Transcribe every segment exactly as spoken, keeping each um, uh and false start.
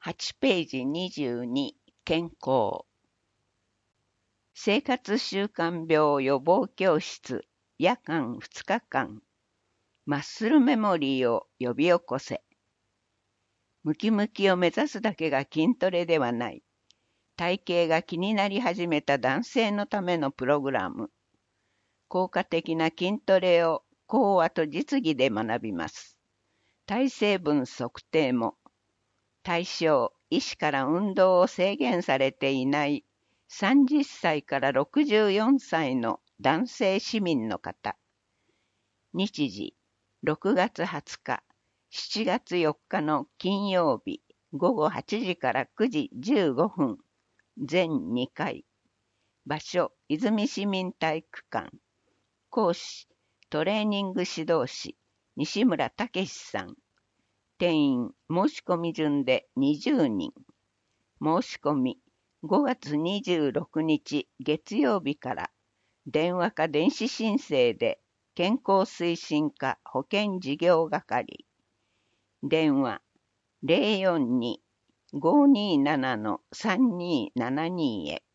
はちページにじゅうに健康生活習慣病予防教室夜間ふつかかんマッスルメモリーを呼び起こせムキムキを目指すだけが筋トレではない体型が気になり始めた男性のためのプログラム効果的な筋トレを講話と実技で学びます体成分測定も対象医師から運動を制限されていないさんじゅっさいからろくじゅうよんさいの男性市民の方日時ろくがつはつかしちがつよっかの金曜日ごごはちじからくじじゅうごふん全にかい場所泉市民体育館講師トレーニング指導士西村武さん定員申し込み順でにじゅうにん申し込みごがつにじゅうろくにち月曜日から電話か電子申請で健康推進課保健事業係電話 ゼロよんに ごーにーなな さんにーななに へ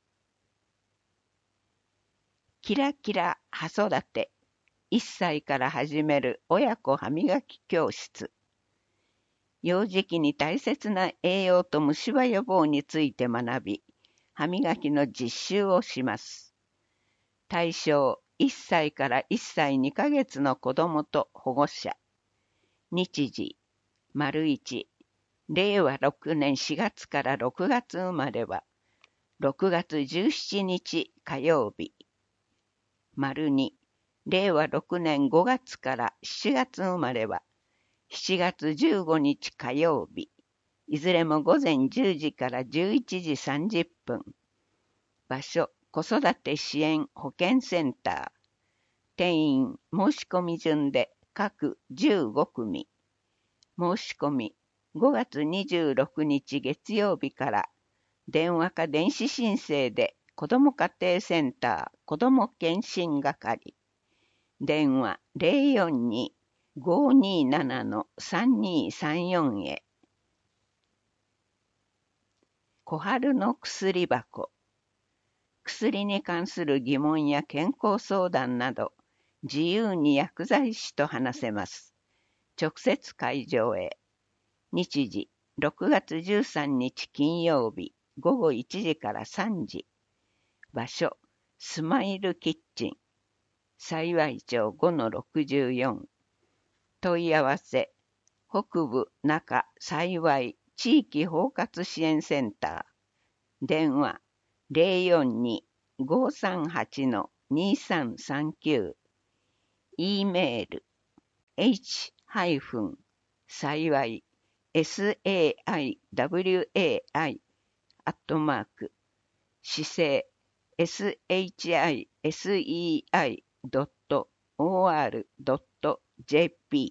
キラキラ歯育ていっさいから始める親子歯磨き教室幼児期に大切な栄養と虫歯予防について学び、歯磨きの実習をします。対象いっさいからいっさいにかげつの子どもと保護者。日時、丸いち、れいわろくねんしがつからろくがつ生まれは、ろくがつじゅうしちにち火曜日。丸に、れいわろくねんごがつからしちがつ生まれは、しちがつじゅうごにち火曜日、いずれもごぜんじゅうじからじゅういちじさんじゅっぷん。場所、子育て支援保健センター。定員、申し込み順で各じゅうごくみ。申し込み、ごがつにじゅうろくにち月曜日から電話か電子申請で子ども家庭センター子ども検診係。電話 ゼロよんに ごーにーなな さんにーさんよん へ小春の薬箱薬に関する疑問や健康相談など自由に薬剤師と話せます直接会場へ日時ろくがつじゅうさんにち金曜日ごごいちじからさんじ場所スマイルキッチン幸町 ごのろくじゅうよん問い合わせ北部中幸地域包括支援センター電話 ゼロよんに ごーさんはち にーさんさんきゅう E メール h- 幸い saiwai アットマーク姿勢 shисei ドット or ドット jp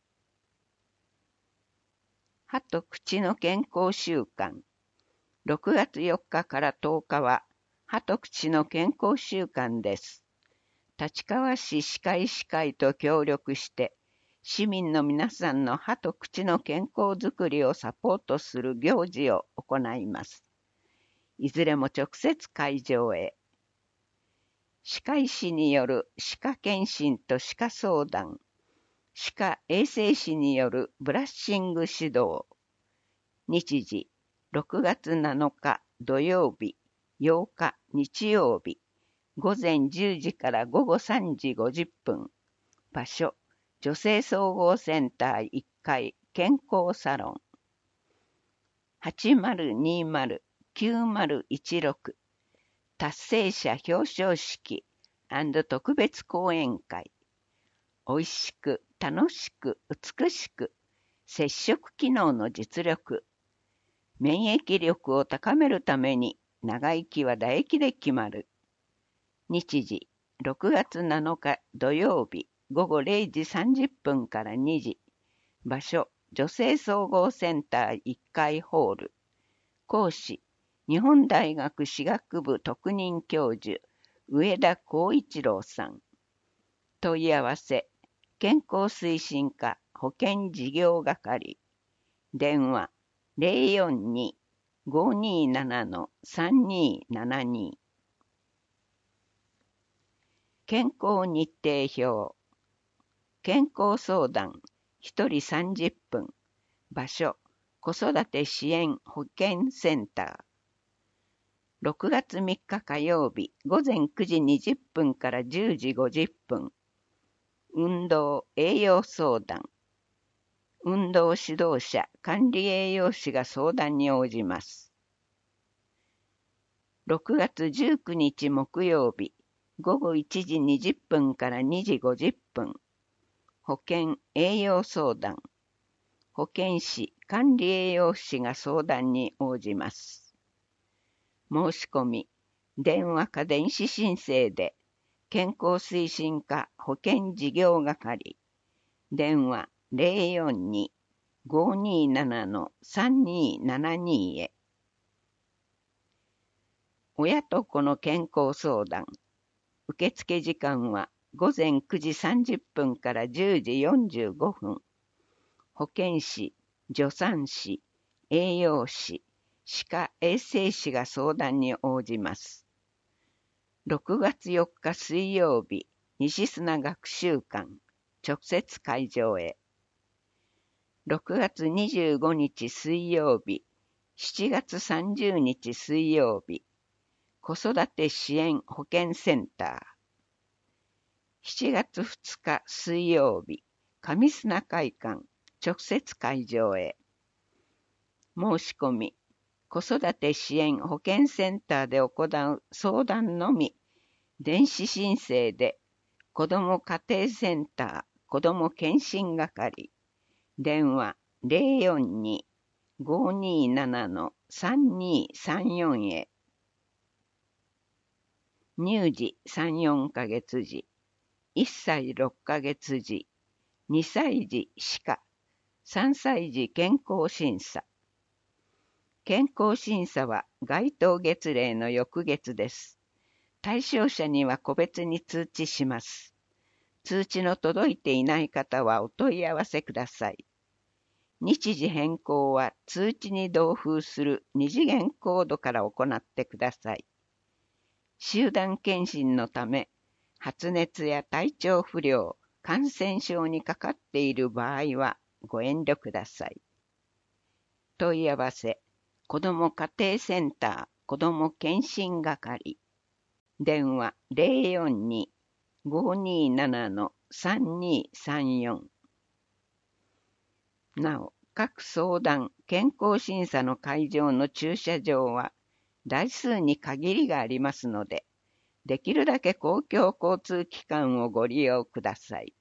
歯と口の健康習慣ろくがつよっかからとおかは歯と口の健康週間です。立川市歯科医師会と協力して市民の皆さんの歯と口の健康づくりをサポートする行事を行います。いずれも直接会場へ。歯科医師による歯科検診と歯科相談、歯科衛生士によるブラッシング指導。日時ろくがつなのか土曜日、ようか日曜日、ごぜんじゅうじからごごさんじごじゅっぷん。場所、女性総合センターいっかい健康サロン。はちまるにまる きゅうまるいちろく達成者表彰式&特別講演会。おいしく、楽しく、美しく、接触機能の実力。免疫力を高めるために長生きは唾液で決まる。日時ろくがつなのか土曜日ごごれいじさんじゅっぷんからにじ場所女性総合センターいっかいホール講師日本大学歯学部特任教授上田浩一郎さん問い合わせ健康推進課保健事業係電話ゼロよんに ごーにーなな さんにーななに。健康日程表。健康相談ひとりさんじゅっぷん。場所、子育て支援保健センター。ろくがつみっか火曜日、午前くじにじゅっぷんからじゅうじごじゅっぷん。運動、栄養相談。運動指導者、管理栄養士が相談に応じます。ろくがつじゅうくにち木曜日、ごごいちじにじゅっぷんからにじごじゅっぷん。保健栄養相談。保健師、管理栄養士が相談に応じます。申し込み、電話か電子申請で、健康推進課保健事業係。電話ゼロよんに ごーにーなな さんにーななに へ。親と子の健康相談。受付時間はごぜんくじさんじゅっぷんからじゅうじよんじゅうごふん。保健師、助産師、栄養士、歯科衛生士が相談に応じます。ろくがつよっか水曜日、西砂学習館、直接会場へ。ろくがつにじゅうごにち水曜日、しちがつさんじゅうにち水曜日、子育て支援保健センター。しちがつふつか水曜日、上砂会館、直接会場へ。申し込み、子育て支援保健センターで行う相談のみ、電子申請で、子ども家庭センター子ども健診係、電話ゼロよんに ごーにーなな さんにーさんよん へ。乳児さん、よんかげつ時、いっさいろっかげつ時、にさい児歯科、さんさい児健康審査。健康審査は該当月例の翌月です。対象者には個別に通知します。通知の届いていない方はお問い合わせください。日時変更は通知に同封する二次元コードから行ってください。集団検診のため、発熱や体調不良、感染症にかかっている場合はご遠慮ください。問い合わせ、子ども家庭センター子ども検診係。電話ゼロよんに ごーにーなな さんにーさんよん。なお、各相談、健康審査の会場の駐車場は台数に限りがありますので、できるだけ公共交通機関をご利用ください。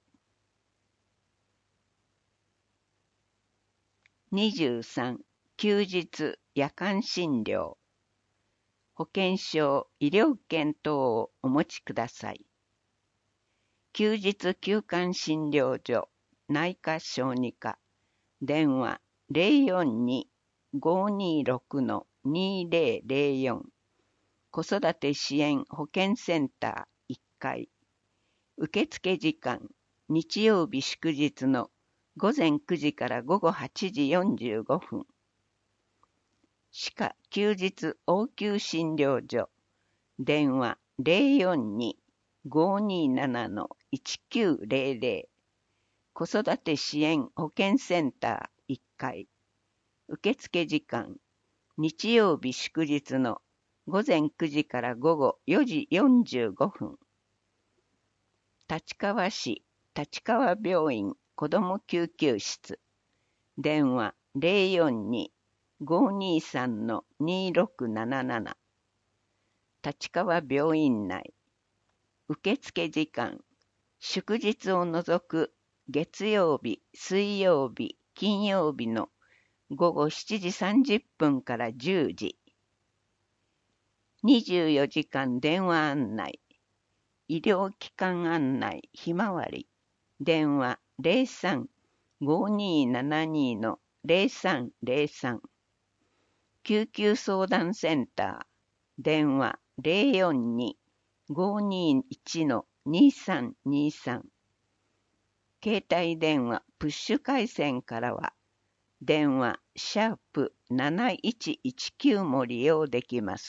にじゅうさん、休日夜間診療。保険証、医療券等をお持ちください。休日休館診療所、内科小児科。電話ゼロよんに ごーにーろく にーぜろぜろよん。子育て支援保健センターいっかい。受付時間、日曜日祝日のごぜんくじからごごはちじよんじゅうごふん。歯科休日応急診療所。電話ゼロよんに ごーにーなな いちきゅうぜろぜろ。子育て支援保健センターいっかい。受付時間、日曜日祝日のごぜんくじからごごよじよんじゅうごふん。立川市立川病院子ども救急室。電話ゼロよんに ごーにーさん にーろくなななな。立川病院内。受付時間、祝日を除く月曜日、水曜日、金曜日のごごしちじさんじゅっぷんからじゅうじ。にじゅうよじかん電話案内。医療機関案内ひまわり。電話ゼロさん ごーにーななに ゼロさんゼロさん。救急相談センター。電話ゼロよんに ごーにーいち にーさんにーさん。携帯電話プッシュ回線からは電話シャープなないちいちきゅうも利用できます。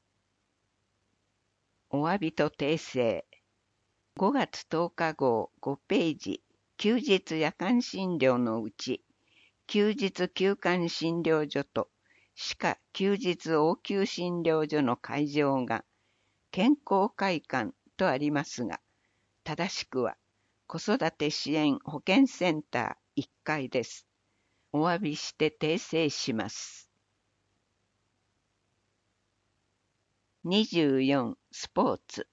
お詫びと訂正。ごがつとおか号ごページ、休日夜間診療のうち、休日休館診療所と歯科休日応急診療所の会場が健康会館とありますが、正しくは子育て支援保健センターいっかいです。お詫びして訂正します。にじゅうよんスポーツ。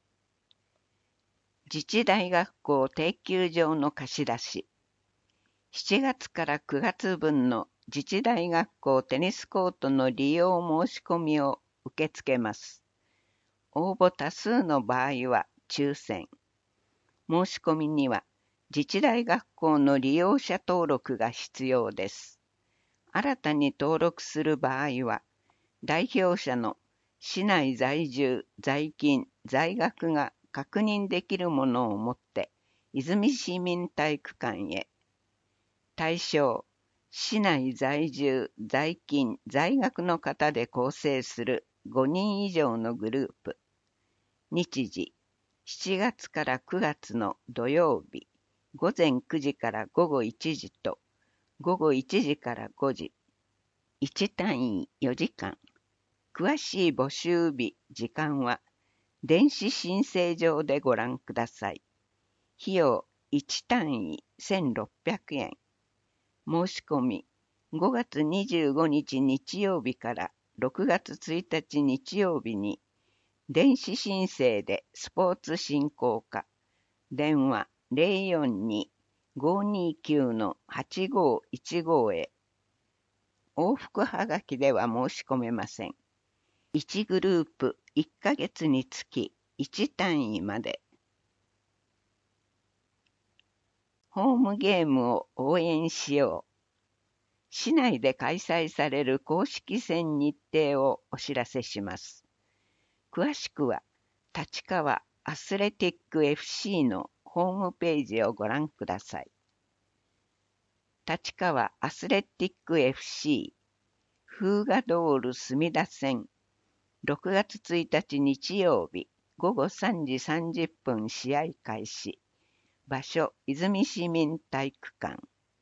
自治大学校定休場の貸し出し。しちがつからくがつ分の自治大学校テニスコートの利用申し込みを受け付けます。応募多数の場合は抽選。申し込みには自治大学校の利用者登録が必要です。新たに登録する場合は、代表者の市内在住、在勤、在学が確認できるものを持って、泉市民体育館へ。対象、市内在住、在勤、在学の方で構成するごにん以上のグループ。日時、しちがつからくがつの土曜日、ごぜんくじからごごいちじと、ごごいちじからごじ。いち単位よじかん。詳しい募集日、時間は、電子申請上でご覧ください。費用いち単位せんろっぴゃくえん。申し込み、ごがつにじゅうごにち日曜日からろくがつついたち日曜日に、電子申請でスポーツ振興課、電話 ゼロよんに ごにきゅう はちごいちご へ。往復はがきでは申し込めません。いちグループいっかげつにつきいち単位まで。ホームゲームを応援しよう。市内で開催される公式戦日程をお知らせします。詳しくは、立川アスレティック エフシー のホームページをご覧ください。立川アスレティック エフシー、フーガドール隅田線、ろくがつついたち日曜日、ごごさんじさんじゅっぷん試合開始。場所、泉市民体育館。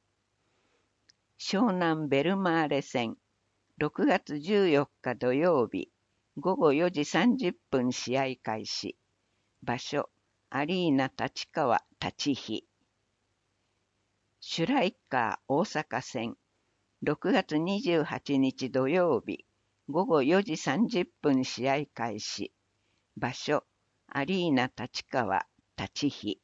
湘南ベルマーレ線、ろくがつじゅうよっか土曜日、ごごよじさんじゅっぷん試合開始。場所、アリーナ立川立飛。シュライカー大阪線、ろくがつにじゅうはちにち土曜日、ごごよじさんじゅっぷん試合開始。場所、アリーナ立川立飛。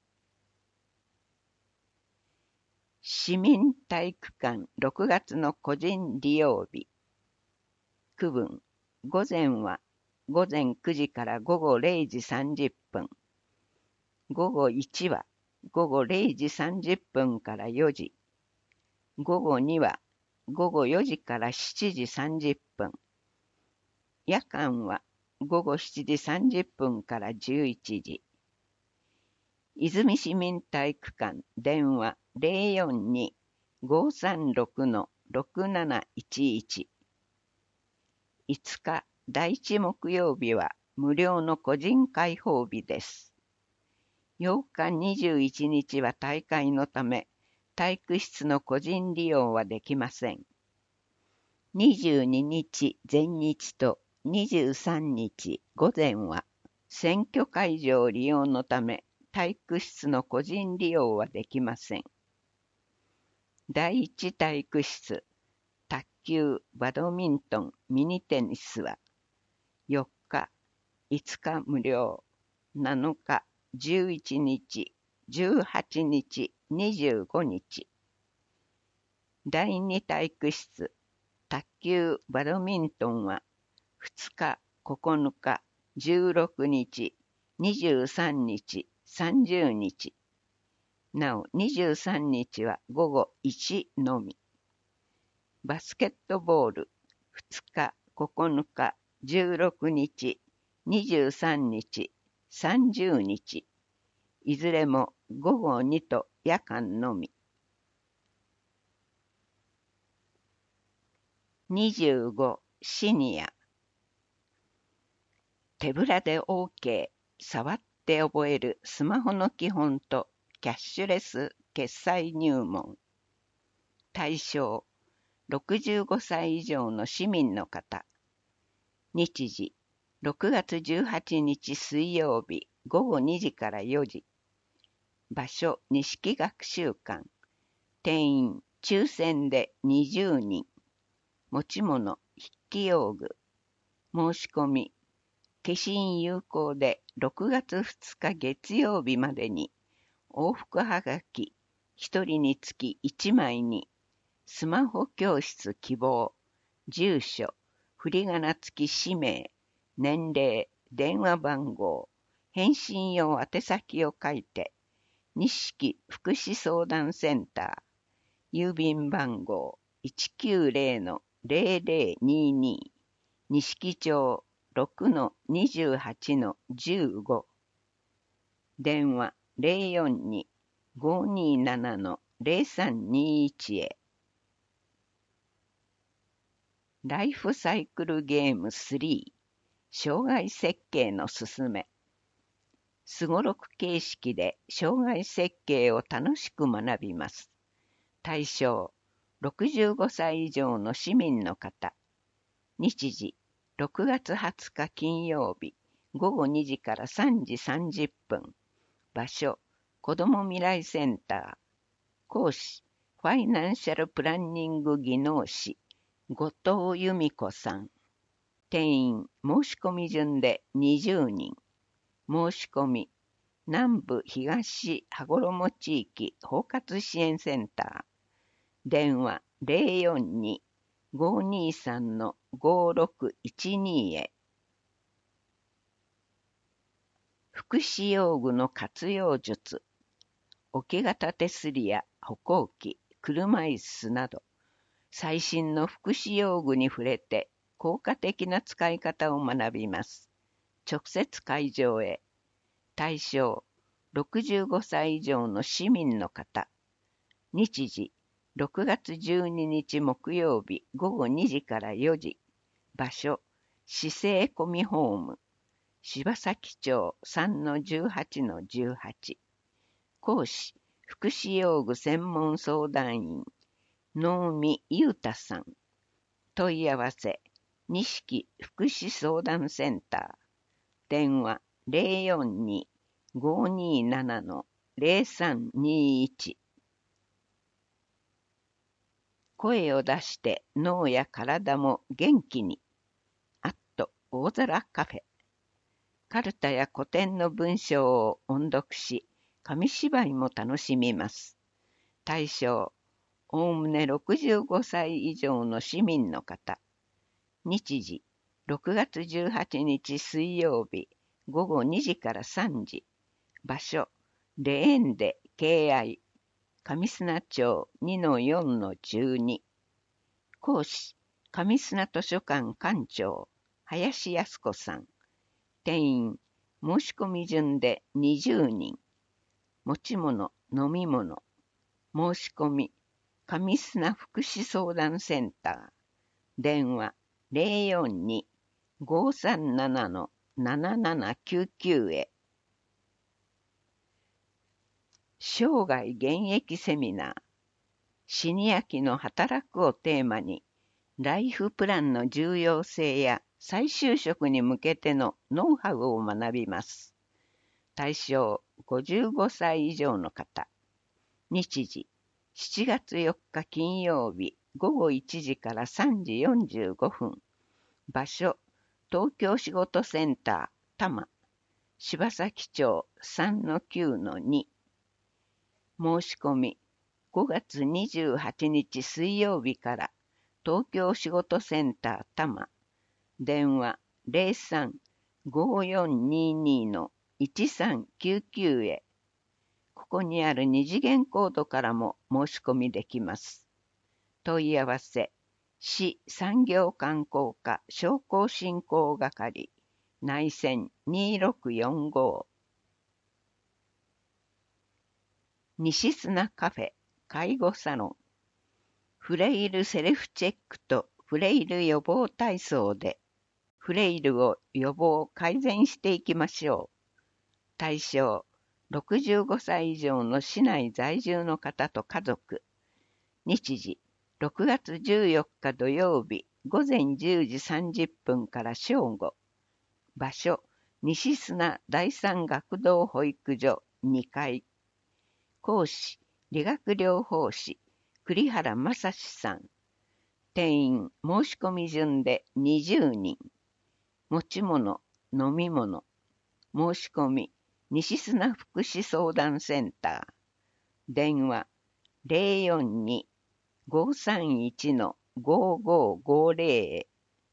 市民体育館ろくがつの個人利用日。区分、午前はごぜんくじからごごれいじさんじゅっぷん。ごごいちはごごれいじさんじゅっぷんからよじ。ごごにはごごよじからしちじさんじゅっぷん。夜間はごごしちじさんじゅっぷんからじゅういちじ。泉市民体育館電話 ゼロよんに ごさんろく ろくなないちいち。いつかだいいち木曜日は無料の個人開放日です。ようかにじゅういちにちは大会のため、体育室の個人利用はできません。にじゅうににち前日とにじゅうさんにち午前は選挙会場利用のため、体育室の個人利用はできません。だいいち体育室、卓球、バドミントン、ミニテニスはよっか、いつか無料、なのか、じゅういちにち、じゅうはちにち、にじゅうごにち。だいに体育室、卓球、バドミントンはふつか、ここのか、じゅうろくにち、にじゅうさんにち、さんじゅうにち。なお、にじゅうさんにちはごごいちのみ。バスケットボール、ふつか、ここのか、じゅうろくにち、にじゅうさんにち、さんじゅうにち。いずれもごごにと夜間のみ。 にじゅうごシニア。手ぶらで OK、触って覚えるスマホの基本とキャッシュレス決済入門。対象、ろくじゅうごさい以上の市民の方。日時、ろくがつじゅうはちにち水曜日ごごにじからよじ。場所、錦学習館。定員、抽選でにじゅうにん。持ち物、筆記用具。申し込み、消印有効でろくがつふつか月曜日までに、往復はがきひとりにつきいちまいに、スマホ教室希望、住所、振り仮名付き氏名、年齢、電話番号、返信用宛先を書いて、錦福祉相談センター、郵便番号 いちきゅうゼロ ゼロゼロにに、錦町 ろくのにじゅうはちのじゅうご。電話 ゼロよんに ごーにーなな のゼロさんにいち へ。ライフサイクルゲームスリー、生涯設計のすすめ。すごろく形式で生涯設計を楽しく学びます。対象、ろくじゅうごさい以上の市民の方。日時、ろくがつはつか金曜日、ごごにじからさんじさんじゅっぷん。場所、子ども未来センター。講師、ファイナンシャルプランニング技能士、後藤由美子さん。定員、申し込み順でにじゅうにん。申し込み、南部東羽衣地域包括支援センター。電話 ゼロよんに ごーにーさん のごーろくいちに へ。福祉用具の活用術。置き型手すりや歩行器、車椅子など、最新の福祉用具に触れて効果的な使い方を学びます。直接会場へ。対象、ろくじゅうごさい以上の市民の方。日時、ろくがつじゅうににち木曜日ごごにじからよじ。場所、市政コミホーム。柴崎町 さんのじゅうはちのじゅうはち。講師、福祉用具専門相談員、能見裕太さん。問い合わせ、錦福祉相談センター。電話 ゼロよんに ごーにーなな のゼロさんにいち。声を出して脳や体も元気に。アット大空カフェ。カルタや古典の文章を音読し、紙芝居も楽しみます。対象、おおむねろくじゅうごさい以上の市民の方。日時、ろくがつじゅうはちにち水曜日ごごにじからさんじ。場所、レーンで敬愛。上砂町 にのよんのじゅうに。講師、上砂図書館館長、林靖子さん。定員、申し込み順でにじゅうにん。持ち物、飲み物。申し込み、上砂福祉相談センター。電話、ゼロよんに ごーさんなな のななななきゅうきゅう へ。生涯現役セミナー。シニア期の働くをテーマに、ライフプランの重要性や再就職に向けてのノウハウを学びます。対象、ごじゅうごさい以上の方。日時、しちがつよっか金曜日ごごいちじからさんじよんじゅうごふん。場所、東京仕事センター多摩。柴崎町 さんのきゅうのに。申し込み、ごがつにじゅうはちにち水曜日から東京仕事センター多摩。電話 ゼロさん ごーよんにーにー のいちさんきゅうきゅう へ。ここにある二次元コードからも申し込みできます。問い合わせ、市産業観光課商工振興係、内線にろくよんご。西砂カフェ介護サロン。フレイルセルフチェックとフレイル予防体操でフレイルを予防改善していきましょう。対象、ろくじゅうごさい以上の市内在住の方と家族。日時、ろくがつじゅうよっか土曜日、午前じゅうじさんじゅっぷんから正午。場所、西砂第三学童保育所にかい。講師、理学療法士、栗原正史さん。定員、申し込み順でにじゅうにん。持ち物、飲み物。申し込み、西砂福祉相談センター。電話、ゼロよんに ごさんいち ごごごゼロ へ。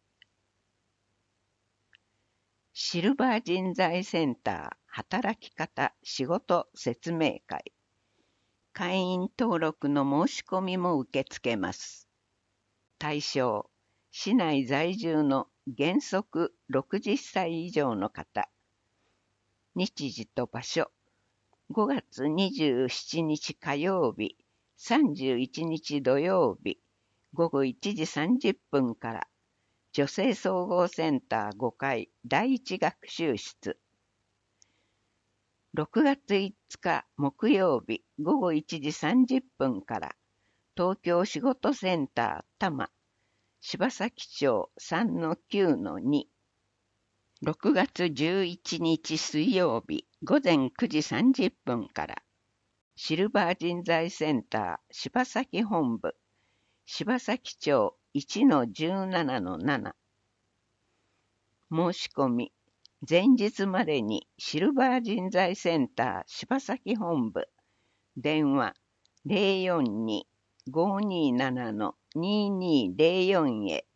シルバー人材センター働き方仕事説明会。会員登録の申し込みも受け付けます。対象、市内在住の原則ろくじゅっさい以上の方。日時と場所、ごがつにじゅうしちにち火曜日、さんじゅういちにち土曜日、ごごいちじさんじゅっぷんから、女性総合センターごかいだいいち学習室。ろくがついつか木曜日、ごごいちじさんじゅっぷんから、東京仕事センター多摩、柴崎町 さんのきゅうのに。ろくがつじゅういちにち水曜日、ごぜんくじさんじゅっぷんから、シルバー人材センター柴崎本部、柴崎町 いちのじゅうななのなな。申し込み、前日までにシルバー人材センター柴崎本部、電話 ゼロよんに ごになな ににゼロよん へ。